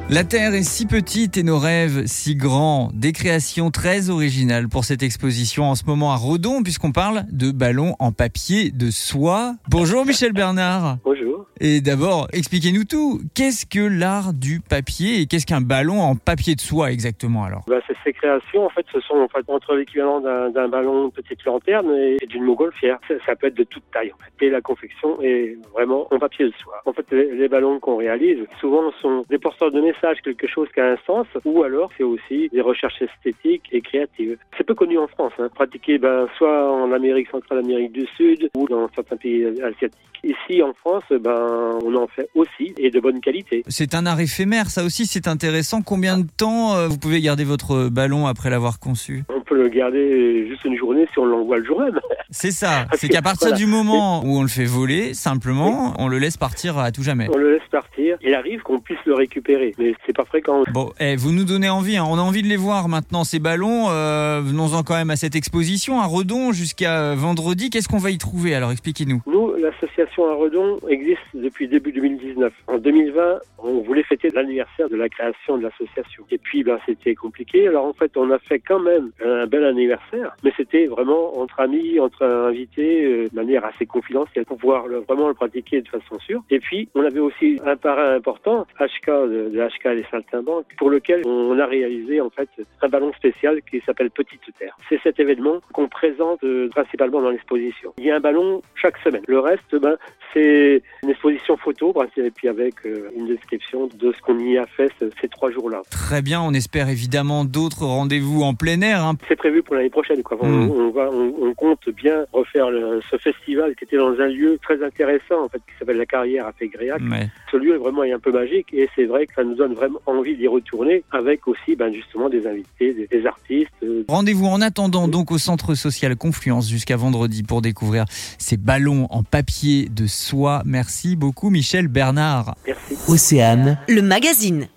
La Terre est si petite et nos rêves si grands. Des créations très originales pour cette exposition en ce moment à Redon, puisqu'on parle de ballons en papier de soie. Bonjour Michel Bernard. Bonjour. Et d'abord, expliquez-nous tout. Qu'est-ce que l'art du papier et qu'est-ce qu'un ballon en papier de soie exactement alors ? Ces créations, en fait, ce sont entre l'équivalent d'un ballon, de petite lanterne et d'une montgolfière. Ça peut être de toute taille, en fait. Et la confection est vraiment en papier de soie. En fait, les ballons qu'on réalise, souvent, sont des porteurs de messages, quelque chose qui a un sens, ou alors c'est aussi des recherches esthétiques et créatives. C'est peu connu en France, pratiqué soit en Amérique centrale, Amérique du Sud, ou dans certains pays asiatiques. Ici, en France, on en fait aussi, et de bonne qualité. C'est un art éphémère, ça aussi, c'est intéressant. Combien de temps vous pouvez garder votre ballon après l'avoir conçu ? On peut le garder juste une journée si on l'envoie le jour même. C'est ça, c'est qu'à partir du moment où on le fait voler, simplement, on le laisse partir à tout jamais. On le laisse partir, il arrive qu'on puisse le récupérer, mais c'est pas fréquent. Bon, vous nous donnez envie, on a envie de les voir maintenant, ces ballons. Venons-en quand même à cette exposition à Redon jusqu'à vendredi. Qu'est-ce qu'on va y trouver alors ? Expliquez-nous. Nous, l'association à Redon existe depuis début 2019. En 2020, on voulait fêter l'anniversaire de la création de l'association. Et puis, c'était compliqué. Alors en fait, on a fait quand même un bel anniversaire, mais c'était vraiment entre amis, entre invités, de manière assez confidentielle pour pouvoir vraiment le pratiquer de façon sûre. Et puis, on avait aussi un parrain important, HK de HK et les Saltimbanques, pour lequel on a réalisé en fait un ballon spécial qui s'appelle Petite Terre. C'est cet événement qu'on présente principalement dans l'exposition. Il y a un ballon chaque semaine. Le reste, c'est une exposition photo, et puis avec une description de ce qu'on y a fait ces 3 jours-là. Très bien, on espère évidemment d'autres rendez-vous en plein air. C'est prévu pour l'année prochaine. On compte bien refaire ce festival qui était dans un lieu très intéressant, en fait, qui s'appelle la Carrière à Fégréac. Ouais. Ce lieu vraiment est un peu magique et c'est vrai que ça nous donne vraiment envie d'y retourner avec aussi justement des invités, des artistes. Rendez-vous en attendant donc au Centre Social Confluence jusqu'à vendredi pour découvrir ces ballons en papier de soie. Merci beaucoup Michel Bernard. Merci. Océane, le magazine.